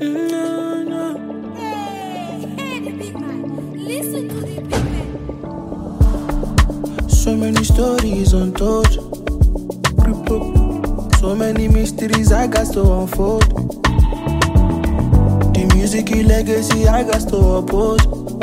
No, no. Hey, the big man. Listen to the big man. So many stories untold. Crypto. So many mysteries I got to unfold. The music legacy I got to uphold.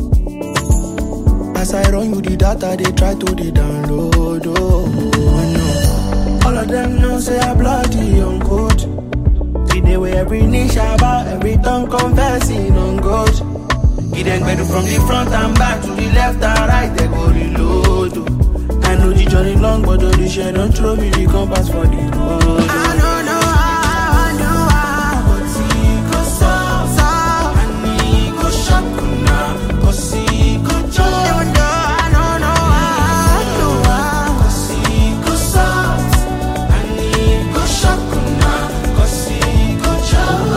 As I run you the data, they try to the download. Oh no. All of them know say I bloody on code. The day where every niche about every tongue conversing on God. It then better from the front and back to the left and right, they go reload. Oh. I know the journey long, but all the shit don't throw me the compass for the road. Oh. I don't know how, but he go soft. And he go sharp now, cause he go jump. Even though I don't know how, cause he go soft. And he go sharp now, cause he go jump.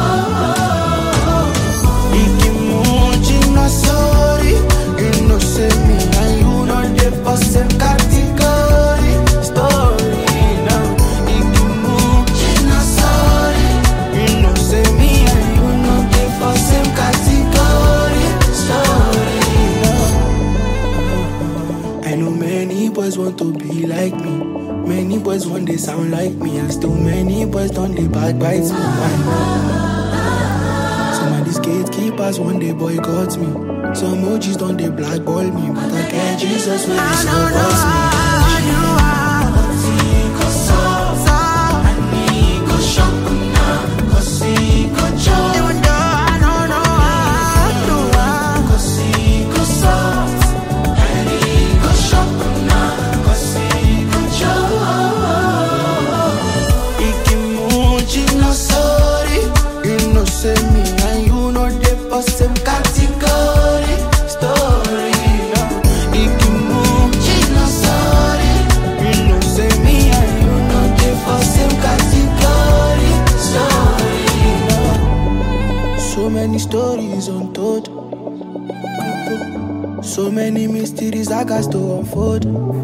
Ikimuji na sorry, you know say me and you know the same category. Story now, Ikimuji na sorry, you know say me and you know the same category. Story now. I know many boys want to be like me. Many boys want they sound like me, and still many boys don't they backbite me. Some of these gatekeepers one day boycott me. Some OGs don't they blackball me, but I can't Jesus when they support me. Say me and you know the same category. Story now, Ikimuji na sorry. You know say me and you know the same category. Story now. So many stories untold. So many mysteries I got to unfold.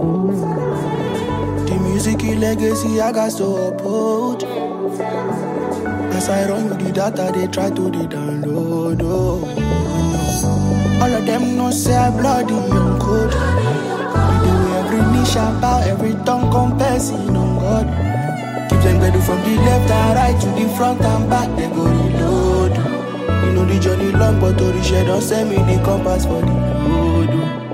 The music legacy I got to uphold. As I run you the data, they try to the download. Oh. All of them know say I bloody on code. We do every niche about every tongue confessing on God. Keep them ready from the left and right to the front and back, they go reload. You know the journey long, but to the share don't send me the compass for the road.